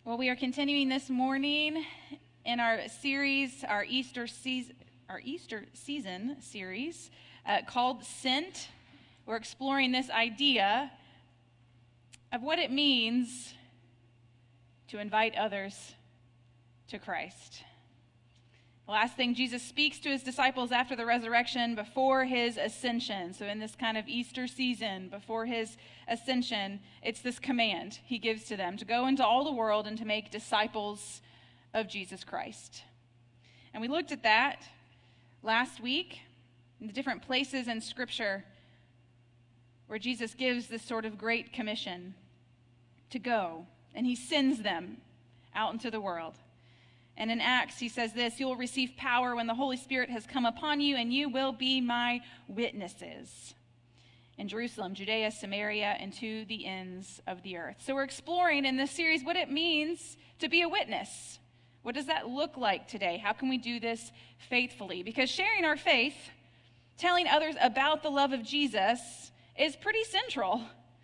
Well, we are continuing this morning in our series, our Easter season series called Sent. We're exploring this idea of what it means to invite others to Christ. The last thing Jesus speaks to his disciples after the resurrection, before his ascension. So in this kind of Easter season, before his ascension, it's this command he gives to them to go into all the world and to make disciples of Jesus Christ. And we looked at that last week in the different places in Scripture where Jesus gives this sort of great commission to go, and he sends them out into the world. And in Acts, he says this: "You will receive power when the Holy Spirit has come upon you, and you will be my witnesses in Jerusalem, Judea, Samaria, and to the ends of the earth." So we're exploring in this series what it means to be a witness. What does that look like today? How can we do this faithfully? Because sharing our faith, telling others about the love of Jesus, is pretty central.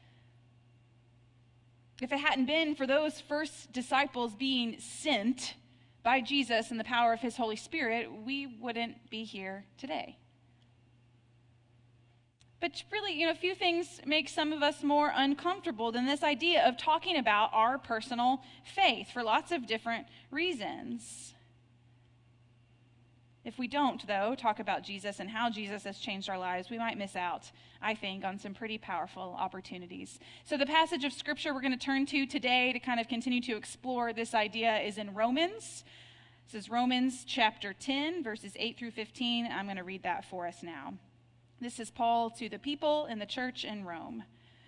If it hadn't been for those first disciples being sent by Jesus and the power of his Holy Spirit, we wouldn't be here today. But really, few things make some of us more uncomfortable than this idea of talking about our personal faith for lots of different reasons. If we don't, though, talk about Jesus and how Jesus has changed our lives, we might miss out, I think, on some pretty powerful opportunities. So the passage of Scripture we're going to turn to today to kind of continue to explore this idea is in Romans. This is Romans chapter 10, verses 8 through 15. I'm going to read that for us now. This is Paul to the people in the church in Rome.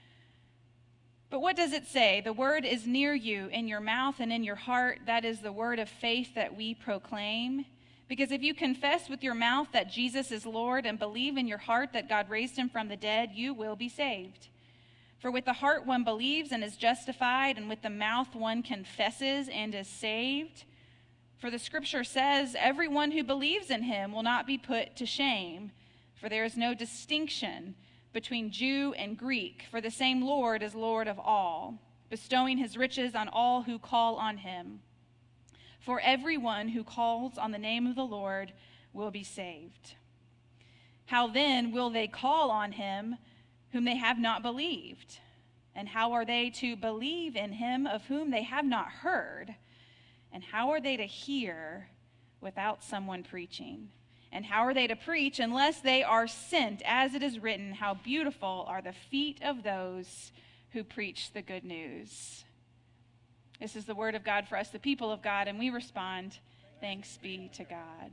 "But what does it say? The word is near you, in your mouth and in your heart. That is the word of faith that we proclaim. Because if you confess with your mouth that Jesus is Lord and believe in your heart that God raised him from the dead, you will be saved. For with the heart one believes and is justified, and with the mouth one confesses and is saved. For the Scripture says, everyone who believes in him will not be put to shame. For there is no distinction between Jew and Greek, for the same Lord is Lord of all, bestowing his riches on all who call on him. For everyone who calls on the name of the Lord will be saved. How then will they call on him whom they have not believed? And how are they to believe in him of whom they have not heard? And how are they to hear without someone preaching? And how are they to preach unless they are sent? As it is written, how beautiful are the feet of those who preach the good news." This is the word of God for us, the people of God, and we respond, thanks be to God.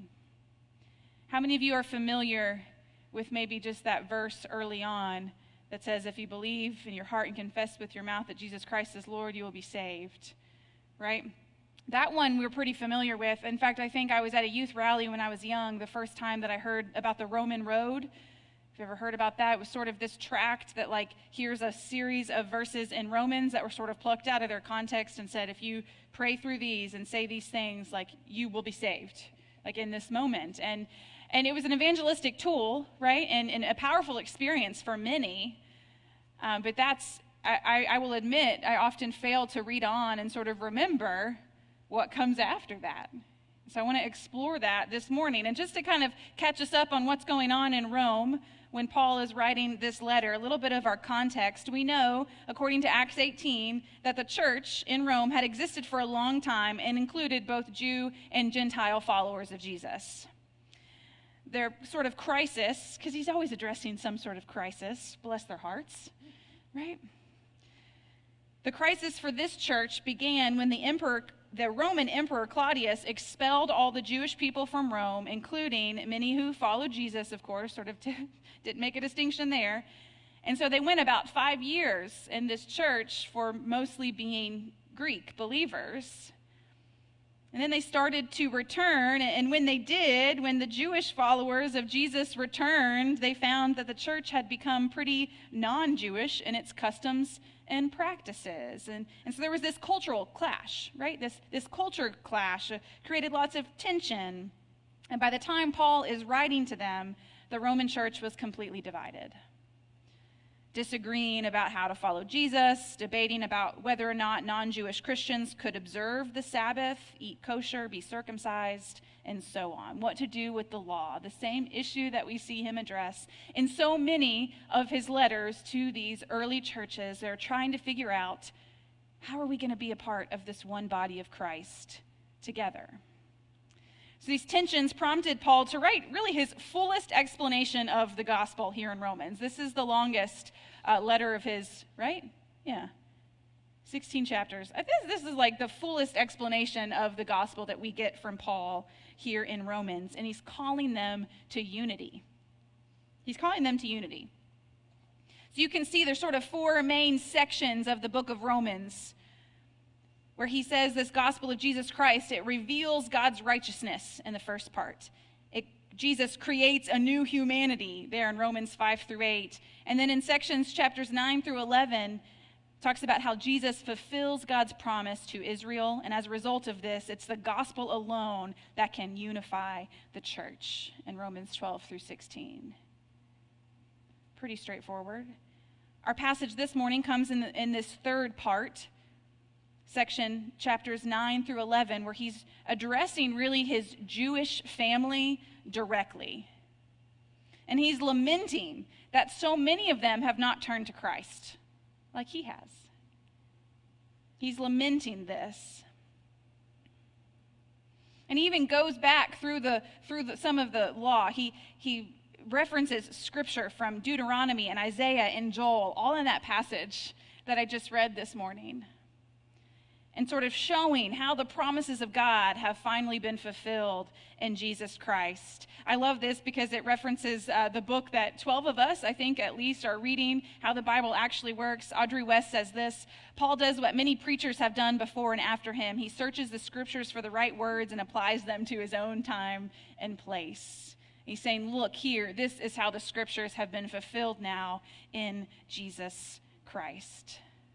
How many of you are familiar with maybe just that verse early on that says, if you believe in your heart and confess with your mouth that Jesus Christ is Lord, you will be saved, right? That one we're pretty familiar with. In fact, I think I was at a youth rally when I was young, the first time that I heard about the Roman road. If you ever heard about that, it was sort of this tract that here's a series of verses in Romans that were sort of plucked out of their context and said, if you pray through these and say these things, you will be saved, in this moment. And it was an evangelistic tool, right? And a powerful experience for many. But I will admit, I often fail to read on and sort of remember what comes after that. So I want to explore that this morning. And just to kind of catch us up on what's going on in Rome when Paul is writing this letter, a little bit of our context. We know, according to Acts 18, that the church in Rome had existed for a long time and included both Jew and Gentile followers of Jesus. Their sort of crisis, because he's always addressing some sort of crisis, bless their hearts, right? The crisis for this church began when the Roman Emperor Claudius expelled all the Jewish people from Rome, including many who followed Jesus, of course, sort of didn't make a distinction there. And so they went about 5 years in this church for mostly being Greek believers. And then they started to return, and when they did, when the Jewish followers of Jesus returned, they found that the church had become pretty non-Jewish in its customs and practices. And so there was this cultural clash, right? This culture clash created lots of tension. And by the time Paul is writing to them, the Roman church was completely divided. disagreeing about how to follow Jesus, debating about whether or not non-Jewish Christians could observe the Sabbath, eat kosher, be circumcised, and so on. What to do with the law, the same issue that we see him address in so many of his letters to these early churches. They're trying to figure out, how are we going to be a part of this one body of Christ together? So these tensions prompted Paul to write really his fullest explanation of the gospel here in Romans. This is the longest letter of his, right? Yeah. 16 chapters. I think this is like the fullest explanation of the gospel that we get from Paul here in Romans. And he's calling them to unity. He's calling them to unity. So you can see there's sort of four main sections of the book of Romans where he says this gospel of Jesus Christ, it reveals God's righteousness in the first part. Jesus creates a new humanity there in Romans 5-8. And then in sections chapters 9-11, talks about how Jesus fulfills God's promise to Israel. And as a result of this, it's the gospel alone that can unify the church in Romans 12-16. Pretty straightforward. Our passage this morning comes in this third part, section chapters 9-11, where he's addressing really his Jewish family directly. And he's lamenting that so many of them have not turned to Christ like he has. He's lamenting this. And he even goes back through some of the law. He references scripture from Deuteronomy and Isaiah and Joel, all in that passage that I just read this morning, and sort of showing how the promises of God have finally been fulfilled in Jesus Christ. I love this because it references the book that 12 of us, I think at least, are reading, How the Bible Actually Works. Audrey West says this: Paul does what many preachers have done before and after him. He searches the scriptures for the right words and applies them to his own time and place. He's saying, look here, this is how the scriptures have been fulfilled now in Jesus Christ.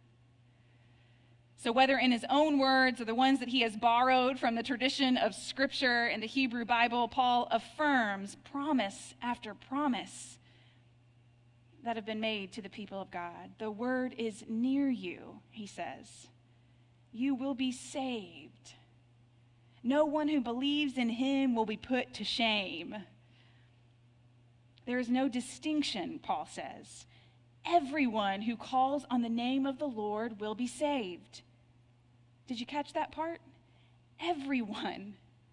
So whether in his own words or the ones that he has borrowed from the tradition of Scripture and the Hebrew Bible, Paul affirms promise after promise that have been made to the people of God. The word is near you, he says. You will be saved. No one who believes in him will be put to shame. There is no distinction, Paul says. Everyone who calls on the name of the Lord will be saved. Did you catch that part? Everyone.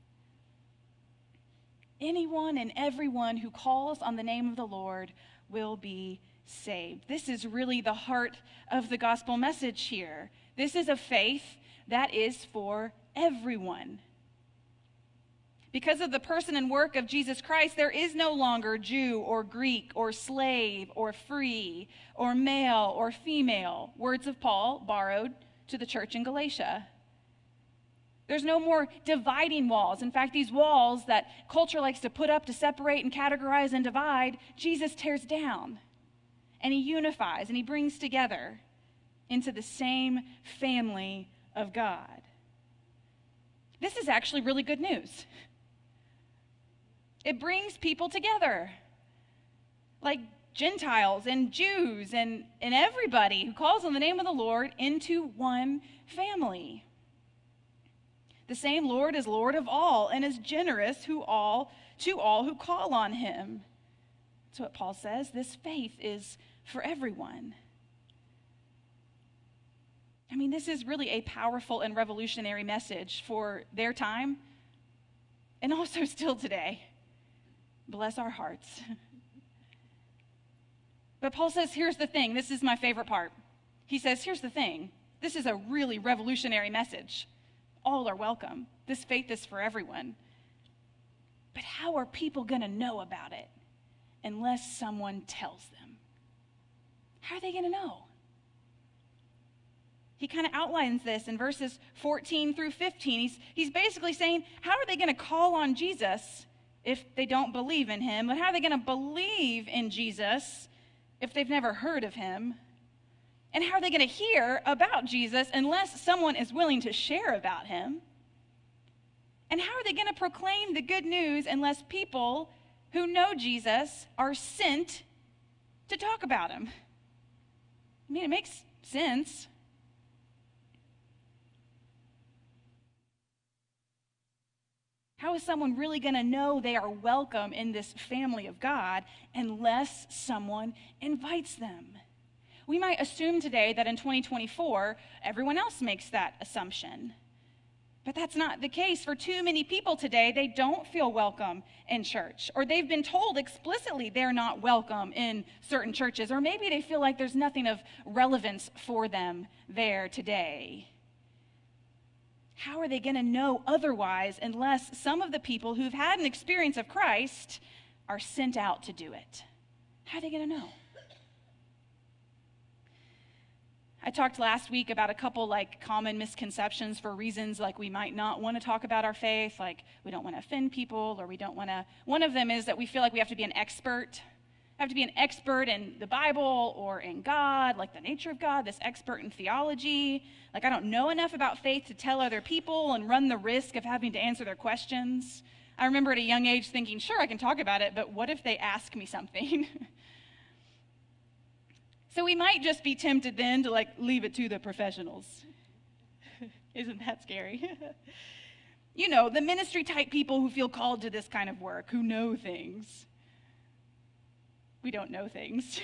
Anyone and everyone who calls on the name of the Lord will be saved. This is really the heart of the gospel message here. This is a faith that is for everyone. Because of the person and work of Jesus Christ, there is no longer Jew or Greek or slave or free or male or female. Words of Paul borrowed to the church in Galatia. There's no more dividing walls. In fact, these walls that culture likes to put up to separate and categorize and divide, Jesus tears down. And he unifies and he brings together into the same family of God. This is actually really good news. It brings people together, like Gentiles and Jews and everybody who calls on the name of the Lord, into one family. The same Lord is Lord of all and is generous to all who call on him. That's what Paul says. This faith is for everyone. I mean, this is really a powerful and revolutionary message for their time and also still today. Bless our hearts. But Paul says, here's the thing. This is my favorite part. He says, here's the thing. This is a really revolutionary message. All are welcome. This faith is for everyone. But how are people going to know about it unless someone tells them? How are they going to know? He kind of outlines this in verses 14-15. He's basically saying, how are they going to call on Jesus if they don't believe in him? But how are they going to believe in Jesus if they've never heard of him? And how are they going to hear about Jesus unless someone is willing to share about him? And how are they going to proclaim the good news unless people who know Jesus are sent to talk about him? I mean, it makes sense. How is someone really going to know they are welcome in this family of God unless someone invites them? We might assume today that in 2024, everyone else makes that assumption. But that's not the case. For too many people today, they don't feel welcome in church, or they've been told explicitly they're not welcome in certain churches, or maybe they feel like there's nothing of relevance for them there today. How are they going to know otherwise unless some of the people who've had an experience of Christ are sent out to do it? How are they going to know? I talked last week about a couple common misconceptions for reasons we might not want to talk about our faith, like we don't want to offend people, or we don't want to. One of them is that we feel like we have to be an expert. Have to be an expert in the Bible or in God, like the nature of God, this expert in theology. I don't know enough about faith to tell other people and run the risk of having to answer their questions. I remember at a young age thinking, sure, I can talk about it, but what if they ask me something? So we might just be tempted then to leave it to the professionals. Isn't that scary? You know, the ministry type people who feel called to this kind of work, who know things. We don't know things.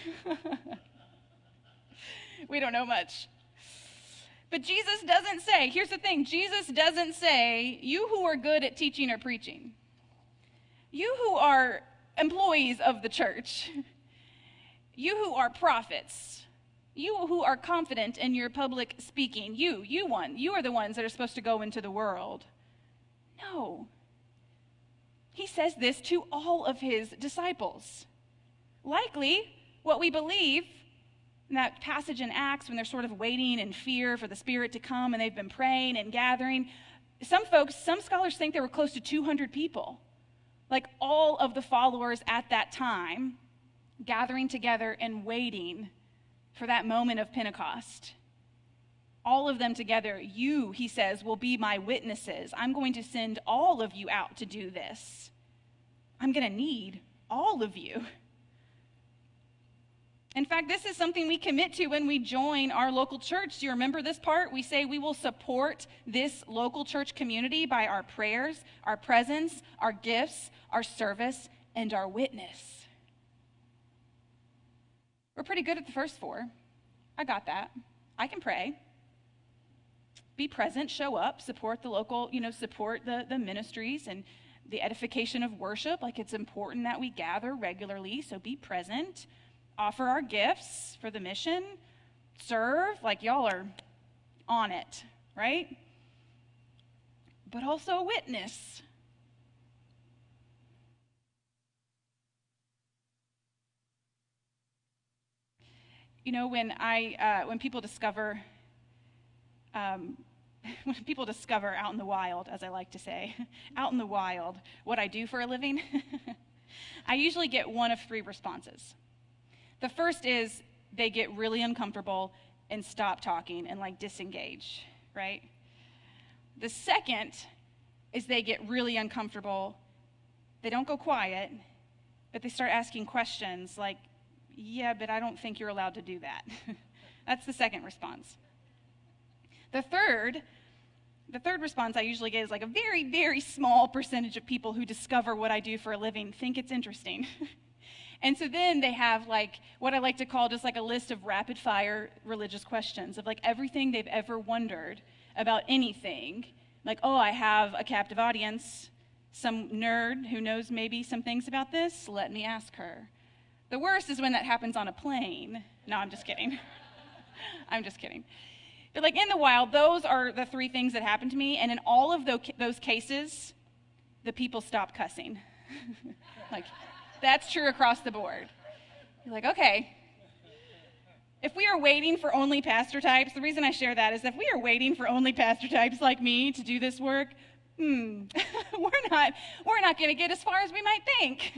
We don't know much. But Jesus doesn't say, here's the thing, Jesus doesn't say, you who are good at teaching or preaching, you who are employees of the church, you who are prophets, you who are confident in your public speaking, you are the ones that are supposed to go into the world. No. He says this to all of his disciples. Likely, what we believe in that passage in Acts when they're sort of waiting in fear for the Spirit to come and they've been praying and gathering, some scholars think there were close to 200 people, all of the followers at that time, gathering together and waiting for that moment of Pentecost. All of them together, you, he says, will be my witnesses. I'm going to send all of you out to do this. I'm going to need all of you. In fact, this is something we commit to when we join our local church. Do you remember this part? We say we will support this local church community by our prayers, our presence, our gifts, our service, and our witness. We're pretty good at the first four. I got that. I can pray. Be present, show up, support the local, support the ministries and the edification of worship. It's important that we gather regularly, so be present. Offer our gifts for the mission. Serve, y'all are on it, right? But also a witness. When people discover out in the wild, as I like to say, out in the wild, what I do for a living, I usually get one of three responses. The first is they get really uncomfortable and stop talking and disengage, right? The second is they get really uncomfortable. They don't go quiet, but they start asking questions like, yeah, but I don't think you're allowed to do that. That's the second response. The third response I usually get is a very, very small percentage of people who discover what I do for a living think it's interesting. And so then they have what I like to call just a list of rapid fire religious questions of everything they've ever wondered about anything. Oh, I have a captive audience, some nerd who knows maybe some things about this, let me ask her. The worst is when that happens on a plane. No, I'm just kidding. I'm just kidding. But in the wild, those are the three things that happen to me. And in all of those cases, the people stop cussing. That's true across the board. You're okay. If we are waiting for only pastor types, the reason I share that is if we are waiting for only pastor types like me to do this work, we're not going to get as far as we might think.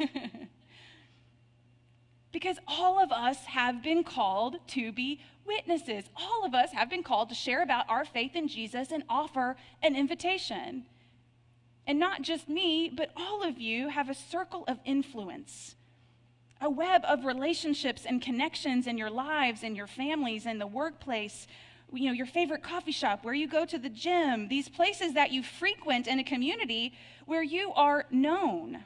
Because all of us have been called to be witnesses. All of us have been called to share about our faith in Jesus and offer an invitation. And not just me, but all of you have a circle of influence, a web of relationships and connections in your lives, in your families, in the workplace, your favorite coffee shop, where you go to the gym, these places that you frequent in a community where you are known.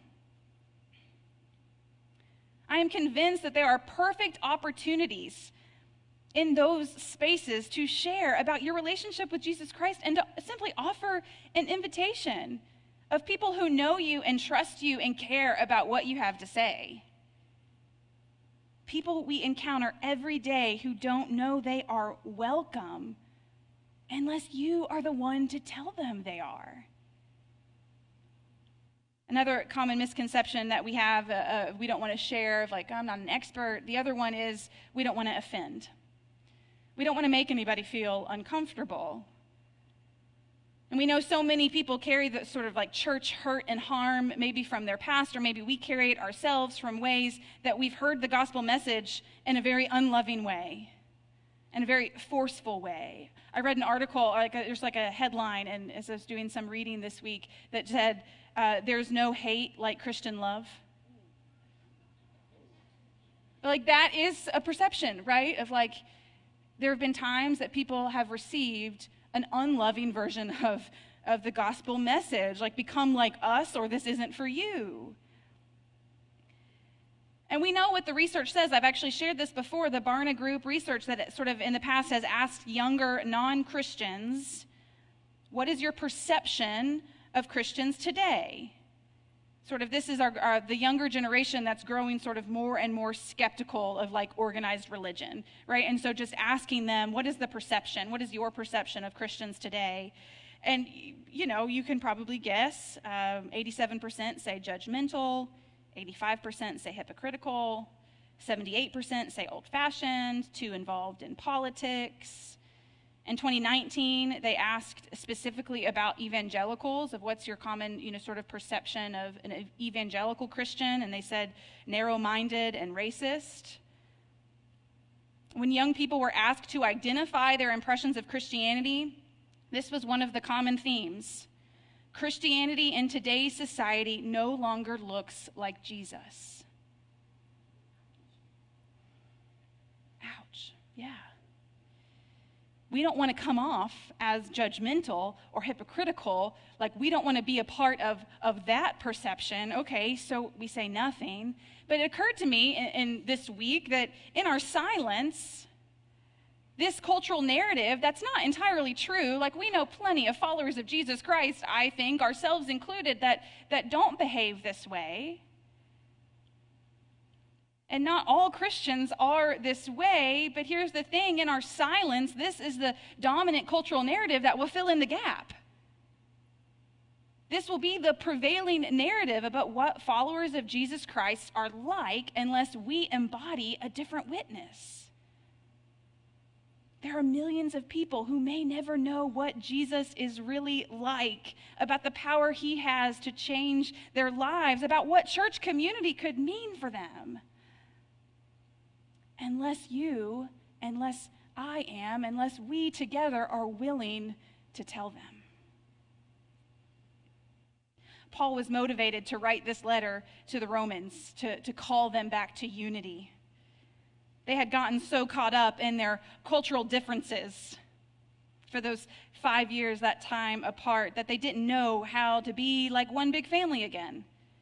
I am convinced that there are perfect opportunities in those spaces to share about your relationship with Jesus Christ and to simply offer an invitation of people who know you and trust you and care about what you have to say. People we encounter every day who don't know they are welcome unless you are the one to tell them they are. Another common misconception that we have, we don't want to share, of like, I'm not an expert. The other one is we don't want to offend. We don't want to make anybody feel uncomfortable. And we know so many people carry the sort of like church hurt and harm, maybe from their past, or maybe we carry it ourselves from ways that we've heard the gospel message in a very unloving way, in a very forceful way. I read an article, there's like a headline, and as I was doing some reading this week, that said, there's no hate like Christian love. But like that is a perception, right? Of like, there have been times that people have received an unloving version of the gospel message, like become like us, or this isn't for you. And we know what the research says. I've actually shared this before. The Barna Group research that sort of in the past has asked younger non-Christians, what is your perception of Christians today? Sort of this is the younger generation that's growing sort of more and more skeptical of like organized religion, right? And so just asking them, what is the perception? What is your perception of Christians today? And, you can probably guess, 87% say judgmental, 85% say hypocritical, 78% say old-fashioned, too involved in politics. In 2019, they asked specifically about evangelicals, of what's your common, sort of perception of an evangelical Christian, and they said narrow-minded and racist. When young people were asked to identify their impressions of Christianity, this was one of the common themes. Christianity in today's society no longer looks like Jesus. Ouch, yeah. We don't want to come off as judgmental or hypocritical, like we don't want to be a part of that perception. Okay, so we say nothing. But it occurred to me in this week that in our silence, this cultural narrative, that's not entirely true. Like we know plenty of followers of Jesus Christ, I think, ourselves included, that don't behave this way. And not all Christians are this way, but here's the thing, in our silence, this is the dominant cultural narrative that will fill in the gap. This will be the prevailing narrative about what followers of Jesus Christ are like unless we embody a different witness. There are millions of people who may never know what Jesus is really like, about the power he has to change their lives, about what church community could mean for them. Unless we together are willing to tell them. Paul was motivated to write this letter to the Romans, to call them back to unity. They had gotten so caught up in their cultural differences for those 5 years, that time apart, that they didn't know how to be like one big family again.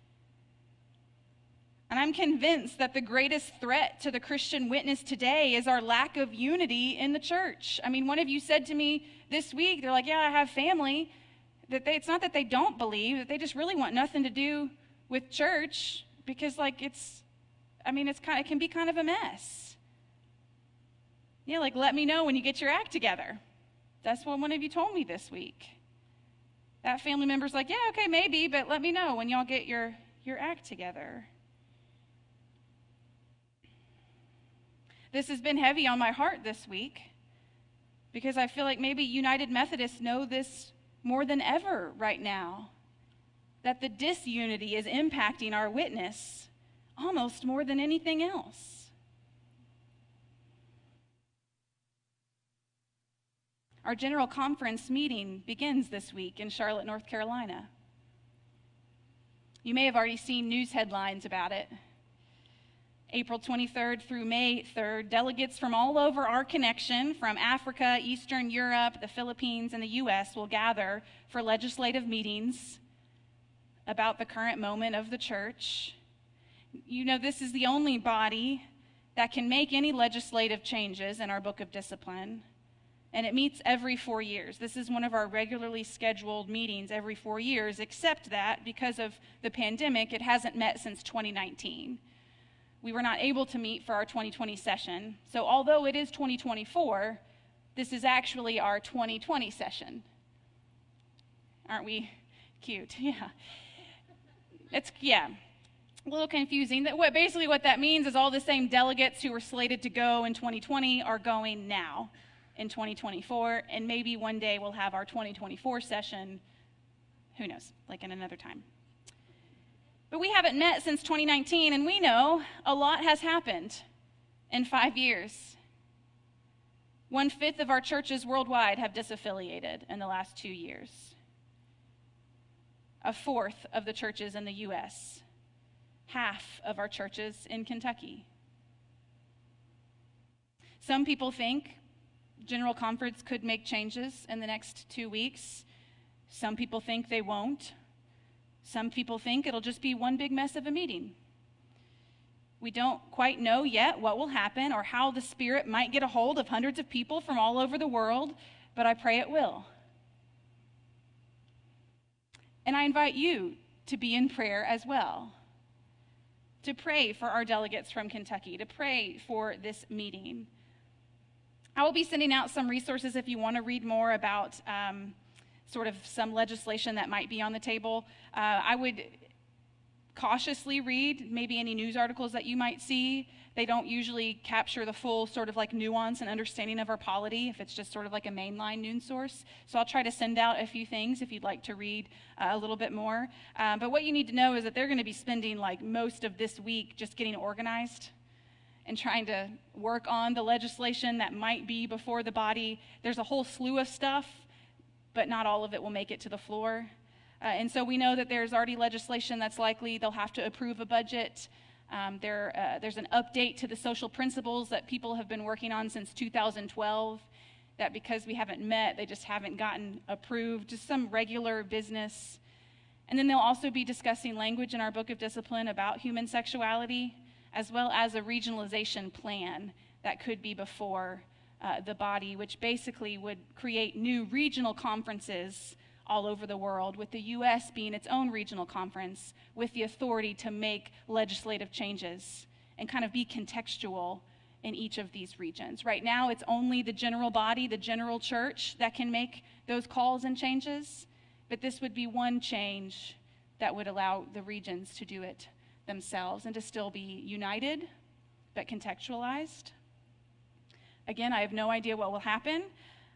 And I'm convinced that the greatest threat to the Christian witness today is our lack of unity in the church. I mean, one of you said to me this week, they're like, yeah, I have family. It's not that they don't believe, that they just really want nothing to do with church, because it can be kind of a mess. Yeah, like, let me know when you get your act together. That's what one of you told me this week. That family member's like, yeah, okay, maybe, but let me know when y'all get your act together. This has been heavy on my heart this week because I feel like maybe United Methodists know this more than ever right now, that the disunity is impacting our witness almost more than anything else. Our General Conference meeting begins this week in Charlotte, North Carolina. You may have already seen news headlines about it. April 23rd through May 3rd, delegates from all over our connection, from Africa, Eastern Europe, the Philippines, and the U.S., will gather for legislative meetings about the current moment of the church. You know, this is the only body that can make any legislative changes in our book of discipline, and it meets every 4 years. This is one of our regularly scheduled meetings every 4 years, except that because of the pandemic, it hasn't met since 2019. We were not able to meet for our 2020 session. So although it is 2024, this is actually our 2020 session. Aren't we cute? Yeah. A little confusing. Basically what that means is all the same delegates who were slated to go in 2020 are going now in 2024, and maybe one day we'll have our 2024 session, who knows, like in another time. But we haven't met since 2019, and we know a lot has happened in 5 years. 1/5 of our churches worldwide have disaffiliated in the last 2 years. 1/4 of the churches in the U.S., 1/2 of our churches in Kentucky. Some people think General Conference could make changes in the next 2 weeks. Some people think they won't. Some people think it'll just be one big mess of a meeting. We don't quite know yet what will happen or how the Spirit might get a hold of hundreds of people from all over the world, but I pray it will. And I invite you to be in prayer as well, to pray for our delegates from Kentucky, to pray for this meeting. I will be sending out some resources if you want to read more about sort of some legislation that might be on the table. I would cautiously read maybe any news articles that you might see. They don't usually capture the full sort of like nuance and understanding of our polity if it's just sort of like a mainline news source. So I'll try to send out a few things if you'd like to read a little bit more. But what you need to know is that they're going to be spending like most of this week just getting organized and trying to work on the legislation that might be before the body. There's a whole slew of stuff, but not all of it will make it to the floor. And so we know that there's already legislation that's likely they'll have to approve a budget. There's an update to the social principles that people have been working on since 2012, that because we haven't met, they just haven't gotten approved, just some regular business. And then they'll also be discussing language in our book of discipline about human sexuality, as well as a regionalization plan that could be before the body, which basically would create new regional conferences all over the world, with the U.S. being its own regional conference with the authority to make legislative changes and kind of be contextual in each of these regions. Right now, it's only the general body, the general church, that can make those calls and changes, but this would be one change that would allow the regions to do it themselves and to still be united but contextualized. Again, I have no idea what will happen.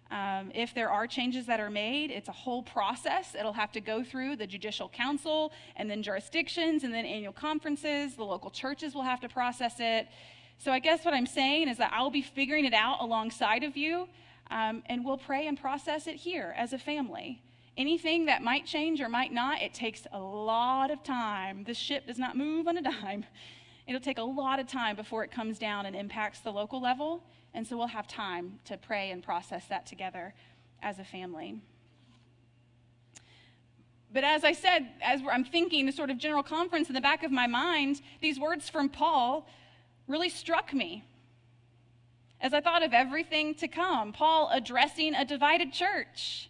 If there are changes that are made, it's a whole process. It'll have to go through the judicial council and then jurisdictions and then annual conferences. The local churches will have to process it. So I guess what I'm saying is that I'll be figuring it out alongside of you, and we'll pray and process it here as a family. Anything that might change or might not, it takes a lot of time. This ship does not move on a dime. It'll take a lot of time before it comes down and impacts the local level, and so we'll have time to pray and process that together as a family. But as I said, as I'm thinking the sort of general conference in the back of my mind, these words from Paul really struck me. As I thought of everything to come, Paul addressing a divided church.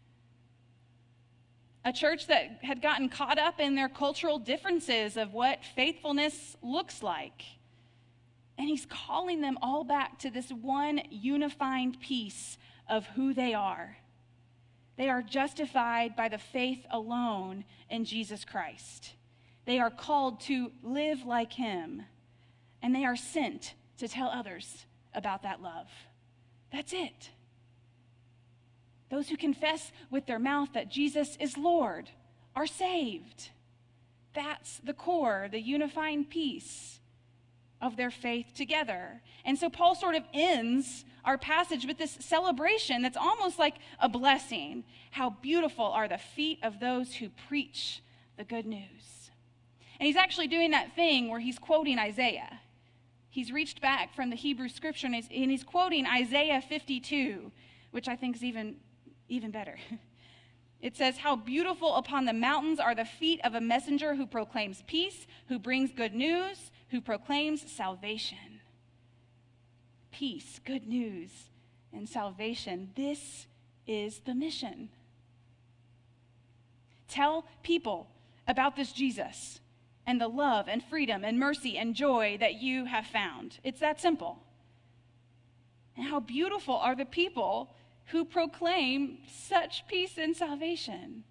A church that had gotten caught up in their cultural differences of what faithfulness looks like. And he's calling them all back to this one unifying piece of who they are. They are justified by the faith alone in Jesus Christ. They are called to live like him, and they are sent to tell others about that love. That's it. Those who confess with their mouth that Jesus is Lord are saved. That's the core, the unifying piece of their faith together. And so Paul sort of ends our passage with this celebration that's almost like a blessing. How beautiful are the feet of those who preach the good news. And he's actually doing that thing where he's quoting Isaiah. He's reached back from the Hebrew scripture and he's quoting Isaiah 52, which I think is even better. It says, "How beautiful upon the mountains are the feet of a messenger who proclaims peace, who brings good news, who proclaims salvation." Peace, good news, and salvation. This is the mission. Tell people about this Jesus and the love and freedom and mercy and joy that you have found. It's that simple. And how beautiful are the people who proclaim such peace and salvation.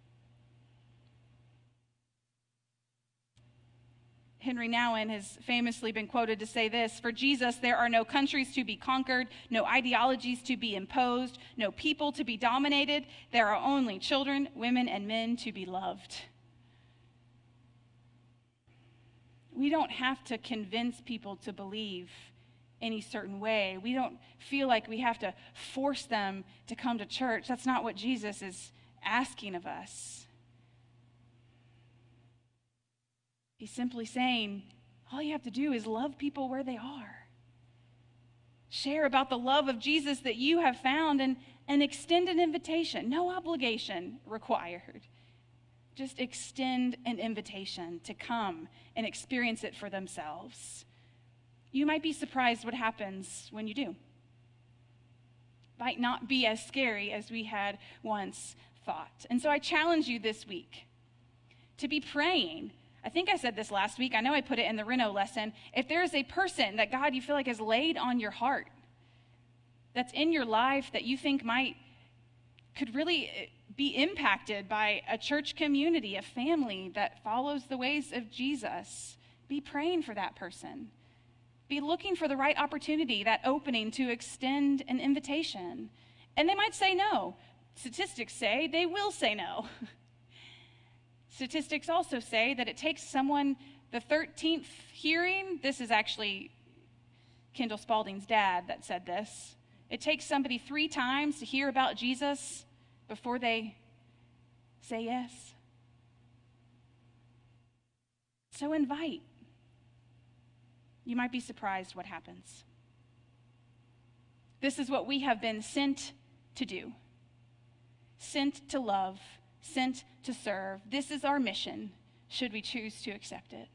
Henry Nouwen has famously been quoted to say this: "For Jesus, there are no countries to be conquered, no ideologies to be imposed, no people to be dominated. There are only children, women, and men to be loved." We don't have to convince people to believe any certain way. We don't feel like we have to force them to come to church. That's not what Jesus is asking of us. He's simply saying, all you have to do is love people where they are. Share about the love of Jesus that you have found and extend an invitation. No obligation required. Just extend an invitation to come and experience it for themselves. You might be surprised what happens when you do. Might not be as scary as we had once thought. And so I challenge you this week to be praying. I think I said this last week. I know I put it in the Reno lesson. If there is a person that God you feel like has laid on your heart, that's in your life that you think could really be impacted by a church community, a family that follows the ways of Jesus, be praying for that person. Be looking for the right opportunity, that opening to extend an invitation. And they might say no. Statistics say they will say no. Statistics also say that it takes someone the 13th hearing. This is actually Kendall Spalding's dad that said this. It takes somebody 3 times to hear about Jesus before they say yes. So invite. You might be surprised what happens. This is what we have been sent to do. Sent to love, sent to serve. This is our mission, should we choose to accept it.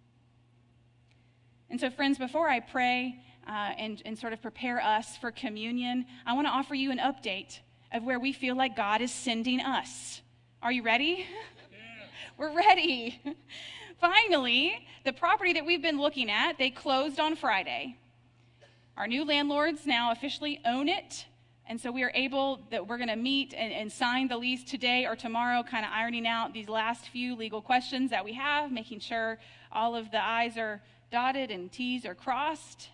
And so, friends, before I pray and sort of prepare us for communion, I want to offer you an update of where we feel like God is sending us. Are you ready? Yeah. We're ready. Finally, the property that we've been looking at, they closed on Friday. Our new landlords now officially own it. And so we're going to meet and sign the lease today or tomorrow, kind of ironing out these last few legal questions that we have, making sure all of the I's are dotted and T's are crossed.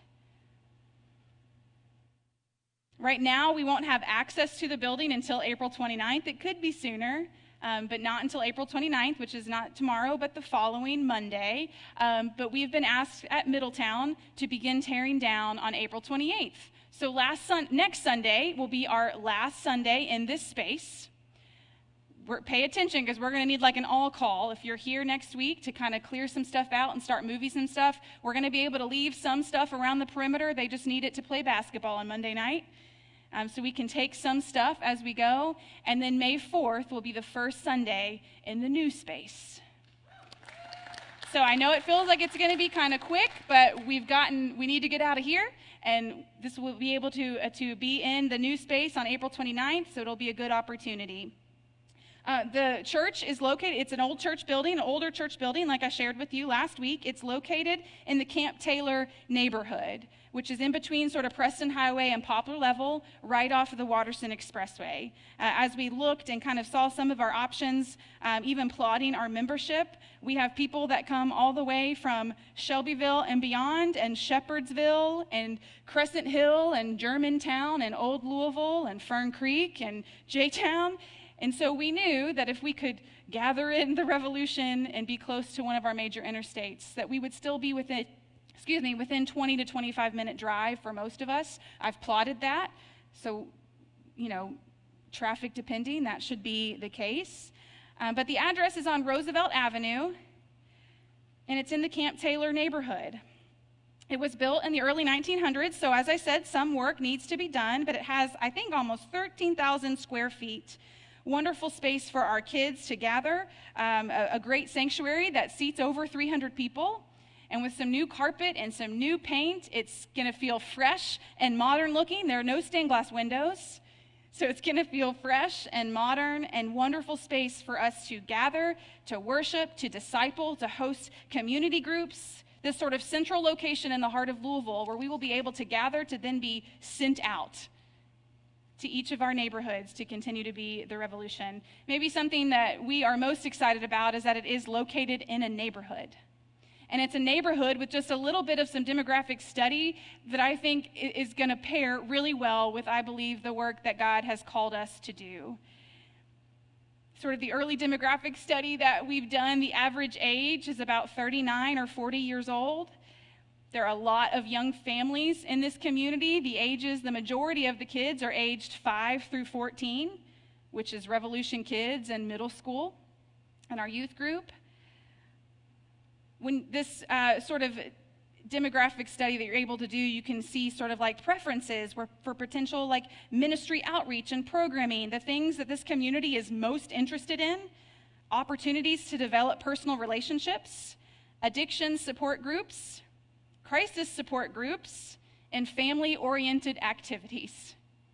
Right now, we won't have access to the building until April 29th. It could be sooner. But not until April 29th, which is not tomorrow, but the following Monday. But we've been asked at Middletown to begin tearing down on April 28th. So next Sunday will be our last Sunday in this space. Pay attention, because we're going to need like an all-call. If you're here next week to kind of clear some stuff out and start moving some stuff, we're going to be able to leave some stuff around the perimeter. They just need it to play basketball on Monday night. So we can take some stuff as we go. And then May 4th will be the first Sunday in the new space. So I know it feels like it's going to be kind of quick, but we need to get out of here. And this will be able to be in the new space on April 29th, so it'll be a good opportunity. The church is located, it's an old church building, an older church building, like I shared with you last week. It's located in the Camp Taylor neighborhood, which is in between sort of Preston Highway and Poplar Level, right off of the Waterston Expressway. As we looked and kind of saw some of our options, even plotting our membership, we have people that come all the way from Shelbyville and beyond, and Shepherdsville, and Crescent Hill, and Germantown, and Old Louisville, and Fern Creek, and J-Town. And so we knew that if we could gather in the Revolution and be close to one of our major interstates, that we would still be within 20 to 25 minute drive for most of us. I've plotted that. So, traffic depending, that should be the case. But the address is on Roosevelt Avenue, and it's in the Camp Taylor neighborhood. It was built in the early 1900s, so as I said, some work needs to be done, but it has, I think, almost 13,000 square feet. Wonderful space for our kids to gather, a great sanctuary that seats over 300 people. And with some new carpet and some new paint, it's going to feel fresh and modern looking. There are no stained glass windows, so it's going to feel fresh and modern and wonderful space for us to gather, to worship, to disciple, to host community groups. This sort of central location in the heart of Louisville where we will be able to gather to then be sent out to each of our neighborhoods to continue to be the revolution. Maybe something that we are most excited about is that it is located in a neighborhood. And it's a neighborhood with just a little bit of some demographic study that I think is going to pair really well with, I believe, the work that God has called us to do. Sort of the early demographic study that we've done, the average age is about 39 or 40 years old. There are a lot of young families in this community. The majority of the kids are aged 5 through 14, which is Revolution Kids and middle school and our youth group. When this sort of demographic study that you're able to do, you can see sort of like preferences for potential like ministry outreach and programming, the things that this community is most interested in, opportunities to develop personal relationships, addiction support groups, crisis support groups, and family-oriented activities.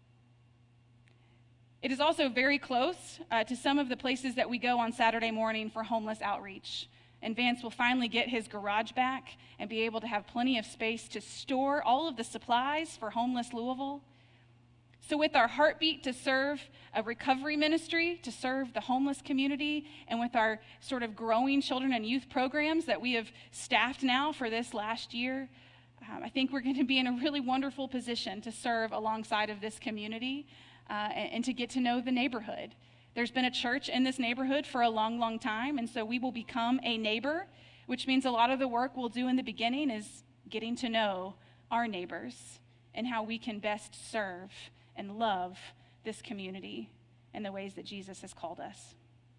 It is also very close to some of the places that we go on Saturday morning for homeless outreach. And Vance will finally get his garage back and be able to have plenty of space to store all of the supplies for homeless Louisville. So with our heartbeat to serve a recovery ministry, to serve the homeless community, and with our sort of growing children and youth programs that we have staffed now for this last year, I think we're going to be in a really wonderful position to serve alongside of this community and to get to know the neighborhood. There's been a church in this neighborhood for a long, long time, and so we will become a neighbor, which means a lot of the work we'll do in the beginning is getting to know our neighbors and how we can best serve and love this community in the ways that Jesus has called us.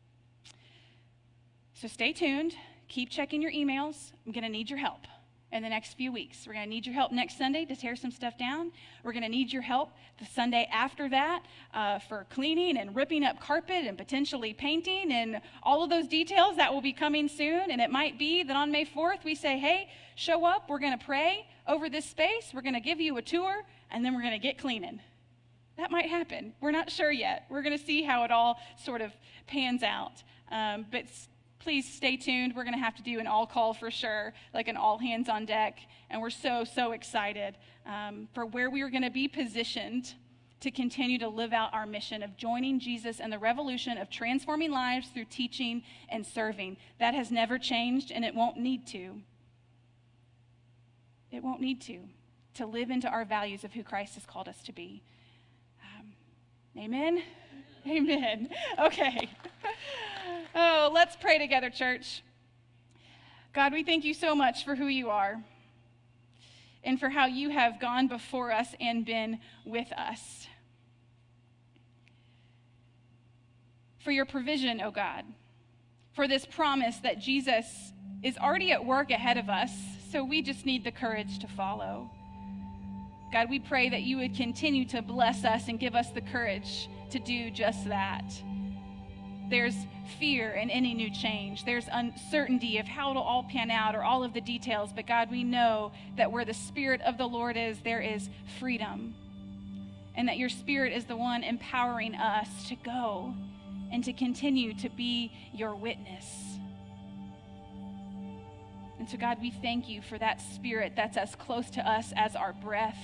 So stay tuned. Keep checking your emails. I'm going to need your help in the next few weeks. We're going to need your help next Sunday to tear some stuff down. We're going to need your help the Sunday after that for cleaning and ripping up carpet and potentially painting and all of those details that will be coming soon. And it might be that on May 4th we say, hey, show up. We're going to pray over this space. We're going to give you a tour, and then we're going to get cleaning. That might happen. We're not sure yet. We're going to see how it all sort of pans out. But please stay tuned. We're going to have to do an all call for sure, like an all hands on deck. And we're so excited for where we are going to be positioned to continue to live out our mission of joining Jesus in the revolution of transforming lives through teaching and serving. That has never changed, and it won't need to. It won't need to live into our values of who Christ has called us to be. Amen? Amen. Okay. Oh, let's pray together, church. God, we thank you so much for who you are and for how you have gone before us and been with us. For your provision, oh God, for this promise that Jesus is already at work ahead of us, so we just need the courage to follow. God, we pray that you would continue to bless us and give us the courage to do just that. There's fear in any new change. There's uncertainty of how it'll all pan out or all of the details. But God, we know that where the Spirit of the Lord is, there is freedom. And that your Spirit is the one empowering us to go and to continue to be your witness. And so, God, we thank you for that Spirit that's as close to us as our breath.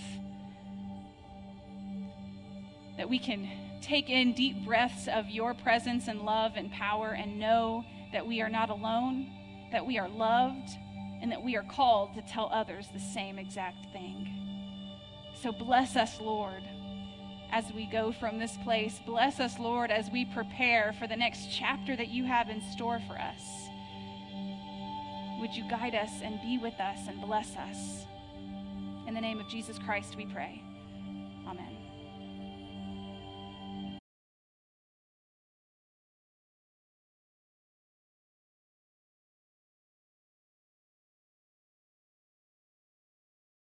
That we can take in deep breaths of your presence and love and power and know that we are not alone, that we are loved, and that we are called to tell others the same exact thing. So bless us, Lord, as we go from this place. Bless us, Lord, as we prepare for the next chapter that you have in store for us. Would you guide us and be with us and bless us? In the name of Jesus Christ we pray. Amen.